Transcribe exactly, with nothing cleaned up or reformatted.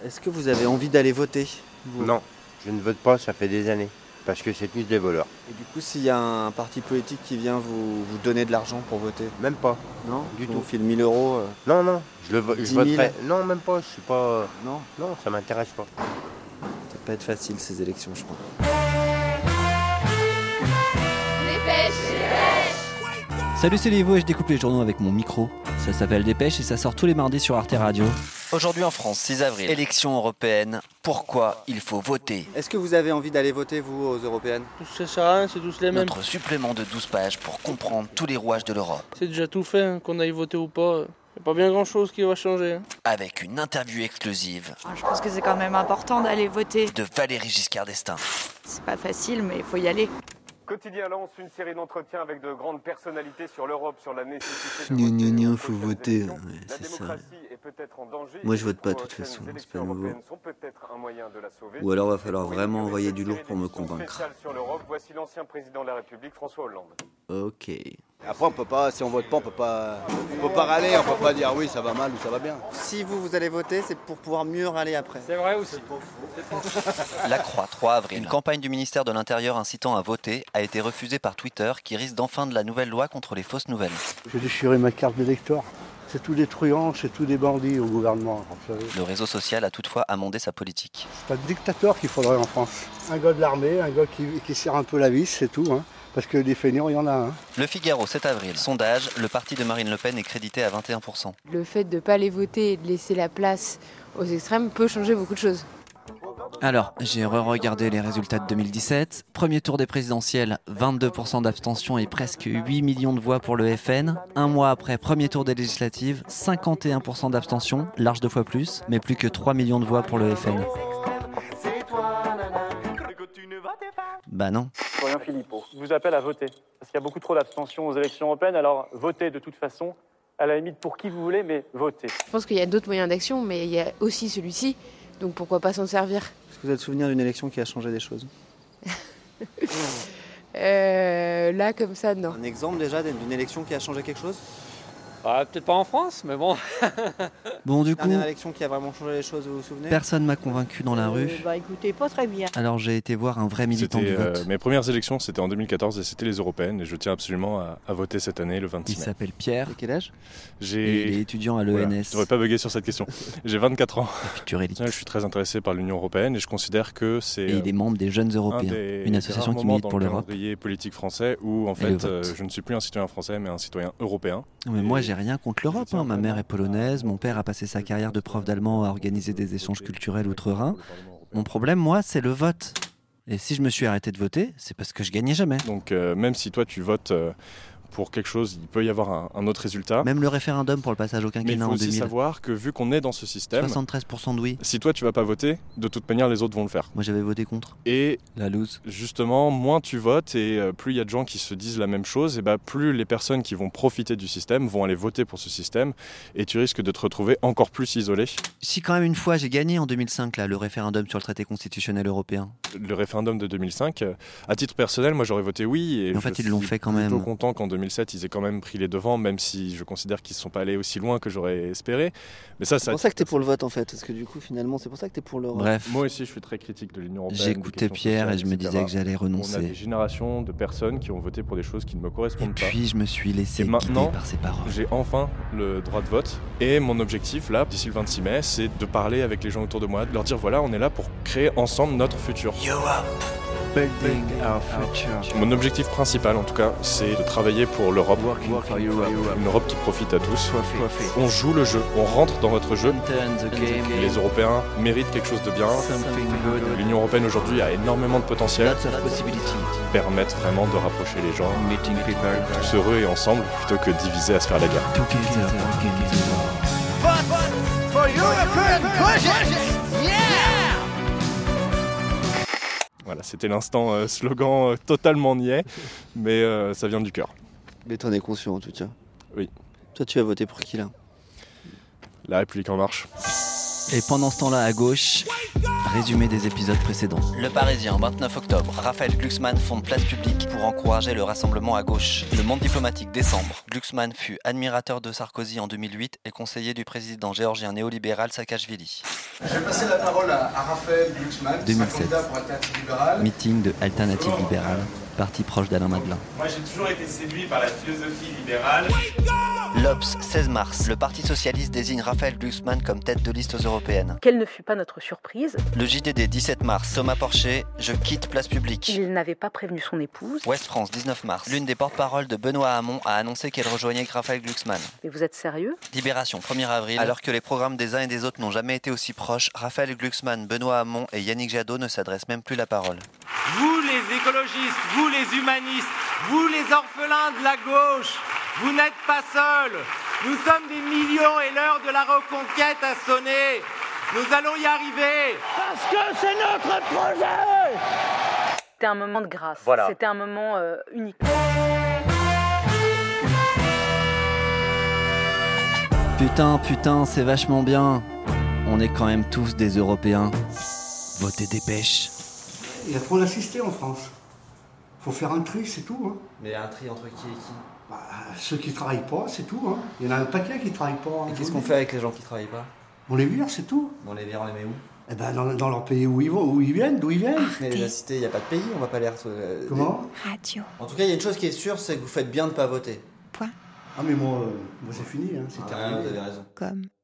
Est-ce que vous avez envie d'aller voter vous ? Non, je ne vote pas, ça fait des années. Parce que c'est tous des voleurs. Et du coup, s'il y a un parti politique qui vient vous, vous donner de l'argent pour voter ? Même pas. Non ? Du vous tout. On file mille euros euh... Non, non, je, le vo- je dix mille voterai. Non, même pas, je suis pas. Non ? Non, ça m'intéresse pas. Ça va pas être facile ces élections, je crois. Salut, c'est Lévo et je découpe les journaux avec mon micro. Ça s'appelle Dépêche et ça sort tous les mardis sur Arte Radio. Aujourd'hui en France, six avril, élection européenne. Pourquoi il faut voter ? Est-ce que vous avez envie d'aller voter, vous, aux européennes ? Ça sert à rien, c'est tous les mêmes. Notre supplément de douze pages pour comprendre tous les rouages de l'Europe. C'est déjà tout fait, hein, qu'on aille voter ou pas. Y a pas bien grand chose qui va changer. Hein. Avec une interview exclusive. Je pense que c'est quand même important d'aller voter. De Valérie Giscard d'Estaing. C'est pas facile, mais il faut y aller. Quotidien lance une série d'entretiens avec de grandes personnalités sur l'Europe, sur la nécessité de Gna, voter. gna, gna, aux faut prochaines voter, élections. ouais, La c'est ça. démocratie est peut-être en danger. Moi, je vote pas, Les de toute façon, prochaines c'est pas élections nouveau. européennes sont peut-être un moyen de la sauver. Ou alors, va falloir Pour vraiment inaugurer envoyer cette du lourd série pour me d'émissions convaincre. spéciales sur l'Europe, voici l'ancien président de la République, François Hollande. Ok. Après, on peut pas, si on vote pas, on peut pas, on peut pas râler, on peut pas dire oui, ça va mal ou ça va bien. Si vous, vous allez voter, c'est pour pouvoir mieux râler après. C'est vrai aussi. La Croix, trois avril. Une campagne du ministère de l'Intérieur incitant à voter a été refusée par Twitter qui risque d'enfreindre la nouvelle loi contre les fausses nouvelles. J'ai déchiré ma carte d'électeur. C'est tous des truands, c'est tous des bandits au gouvernement, vous savez. Le réseau social a toutefois amendé sa politique. C'est un dictateur qu'il faudrait en France. Un gars de l'armée, un gars qui, qui serre un peu la vis, c'est tout. Hein. Parce que des fainéants, il y en a. Hein. Le Figaro, sept avril. Sondage, le parti de Marine Le Pen est crédité à vingt et un pour cent. Le fait de ne pas aller voter et de laisser la place aux extrêmes peut changer beaucoup de choses. Alors, j'ai re-regardé les résultats de deux mille dix-sept. Premier tour des présidentielles, vingt-deux pour cent d'abstention et presque huit millions de voix pour le F N. Un mois après, premier tour des législatives, cinquante et un pour cent d'abstention, large deux fois plus, mais plus que trois millions de voix pour le F N. Bah non. Florian Philippot vous appelle à voter, parce qu'il y a beaucoup trop d'abstention aux élections européennes, alors votez de toute façon, à la limite pour qui vous voulez, mais votez. Je pense qu'il y a d'autres moyens d'action, mais il y a aussi celui-ci, donc pourquoi pas s'en servir ? Est-ce que vous avez le souvenir d'une élection qui a changé des choses ? euh, Là, comme ça, non. Un exemple déjà d'une élection qui a changé quelque chose ? Ah, peut-être pas en France, mais bon. Bon, du coup, Dernière élection qui a vraiment changé les choses, vous vous souvenez ? personne m'a convaincu dans la rue. Euh, bah écoutez, pas très bien. Alors j'ai été voir un vrai militant C'était, du vote. euh, mes premières élections, c'était en deux mille quatorze et c'était les européennes. Et je tiens absolument à, à voter cette année, le vingt-six Il mai. s'appelle Pierre. Et quel âge ? Et J'ai... il est étudiant à Voilà, l'E N je S. devrais pas bugger sur cette question. J'ai vingt-quatre ans. Futur élite. Je suis très intéressé par l'Union européenne et je considère que c'est Et il est membre des Jeunes un Européens, des, une des association rares qui moments milite dans pour le l'Europe. calendrier politique français où en Et le fait euh, vote. je ne suis plus un citoyen français mais un citoyen européen. Mais moi, j'ai rien contre l'Europe. Je tiens hein. Ma mère vraiment est polonaise, mon père a passé sa carrière de prof d'allemand à organiser des échanges culturels outre-Rhin. Mon problème, moi, c'est le vote. Et si je me suis arrêté de voter, c'est parce que je gagnais jamais. Donc euh, même si toi tu votes euh, pour quelque chose, il peut y avoir un, un autre résultat. Même le référendum pour le passage au Mais il quinquennat faut en aussi deux mille, savoir que vu qu'on est dans ce système, soixante-treize pour cent de oui. si toi tu vas pas voter, de toute manière les autres vont le faire. Moi, j'avais voté contre. Et La loose. justement, moins tu votes et euh, plus il y a de gens qui se disent la même chose, et bah, plus les personnes qui vont profiter du système vont aller voter pour ce système et tu risques de te retrouver encore plus isolé. Si quand même une fois j'ai gagné en deux mille cinq là, le référendum sur le traité constitutionnel européen. Le référendum de deux mille cinq, euh, à titre personnel, moi j'aurais voté oui. Et Mais en je fait, ils l'ont suis fait quand plutôt même. content qu'en deux mille sept, ils aient quand même pris les devants, même si je considère qu'ils ne sont pas allés aussi loin que j'aurais espéré. Mais ça, C'est ça. pour ça que t'es pour le vote en fait, parce que du coup finalement c'est pour ça que t'es pour l'Europe. Bref, Moi aussi, je suis très critique de l'Union européenne. des j'écoutais questions Pierre et sociales, je me et cetera. disais que j'allais On a des renoncer. générations de personnes qui ont voté pour des choses qui ne me Et correspondent pas. puis je me suis laissé Et maintenant, guider par ses paroles. J'ai enfin le droit de vote et mon objectif là, d'ici le vingt-six mai, c'est de parler avec les gens autour de moi, de leur dire voilà, on est là pour créer ensemble notre futur. Building our future. Mon objectif principal en tout cas, c'est de travailler pour l'Europe, Working for Europe. une Europe qui profite à tous. Profit. On joue le jeu, on rentre dans votre jeu. Enter the game. Les Européens méritent quelque chose de bien. Something good. L'Union européenne aujourd'hui a énormément de potentiel, Lots of possibilities. permettent vraiment de rapprocher les gens, Meeting people. tous heureux et ensemble, plutôt que divisés à se faire la guerre. Together, together. Voilà, c'était l'instant euh, slogan euh, totalement niais, mais euh, ça vient du cœur. Mais t'en es conscient en tout cas. Oui. Toi tu as voté pour qui là ? La République en marche. Et pendant ce temps-là, à gauche, résumé des épisodes précédents. Le Parisien, vingt-neuf octobre. Raphaël Glucksmann fonde Place Publique pour encourager le rassemblement à gauche. Le Monde diplomatique, décembre. Glucksmann fut admirateur de Sarkozy en deux mille huit et conseiller du président géorgien néolibéral Saakashvili. Je vais passer la parole à, à Raphaël Glucksmann, deux mille sept. candidat pour Alternative Libérale. Meeting de Alternative Libérale, parti proche d'Alain Madelin. Moi j'ai toujours été séduit par la philosophie libérale. L'Obs, seize mars. Le Parti socialiste désigne Raphaël Glucksmann comme tête de liste aux européennes. Quelle ne fut pas notre surprise? Le J D D, dix-sept mars. Thomas Porcher, je quitte Place Publique. Il n'avait pas prévenu son épouse. Ouest France, dix-neuf mars. L'une des porte-paroles de Benoît Hamon a annoncé qu'elle rejoignait Raphaël Glucksmann. Mais vous êtes sérieux? Libération, premier avril. Alors que les programmes des uns et des autres n'ont jamais été aussi proches, Raphaël Glucksmann, Benoît Hamon et Yannick Jadot ne s'adressent même plus la parole. Vous les écologistes, vous les humanistes, vous les orphelins de la gauche, vous n'êtes pas seuls. Nous sommes des millions et l'heure de la reconquête a sonné. Nous allons y arriver. Parce que c'est notre projet. C'était un moment de grâce. Voilà. C'était un moment euh, unique. Putain, putain, c'est vachement bien. On est quand même tous des Européens. Votez dépêche. Il y a trop d'assistés en France. Faut faire un tri, c'est tout. Hein. Mais un tri entre qui et qui? Bah, ceux qui travaillent pas, c'est tout. Hein. Il y en a un paquet qui travaillent pas. Hein, et qu'est-ce qu'on fait avec les gens qui travaillent pas? On les vire, c'est tout. On les vire, on les met où? Eh ben dans, dans leur pays où ils vont, où ils viennent, d'où ils viennent. Mais les assistés, il n'y a pas de pays, on va pas les retrouver. Comment? Radio. En tout cas, il y a une chose qui est sûre, c'est que vous faites bien de pas voter. Point. Ah mais moi, euh, moi c'est fini, hein, c'est Ah, terminé. vous avez raison. Comme.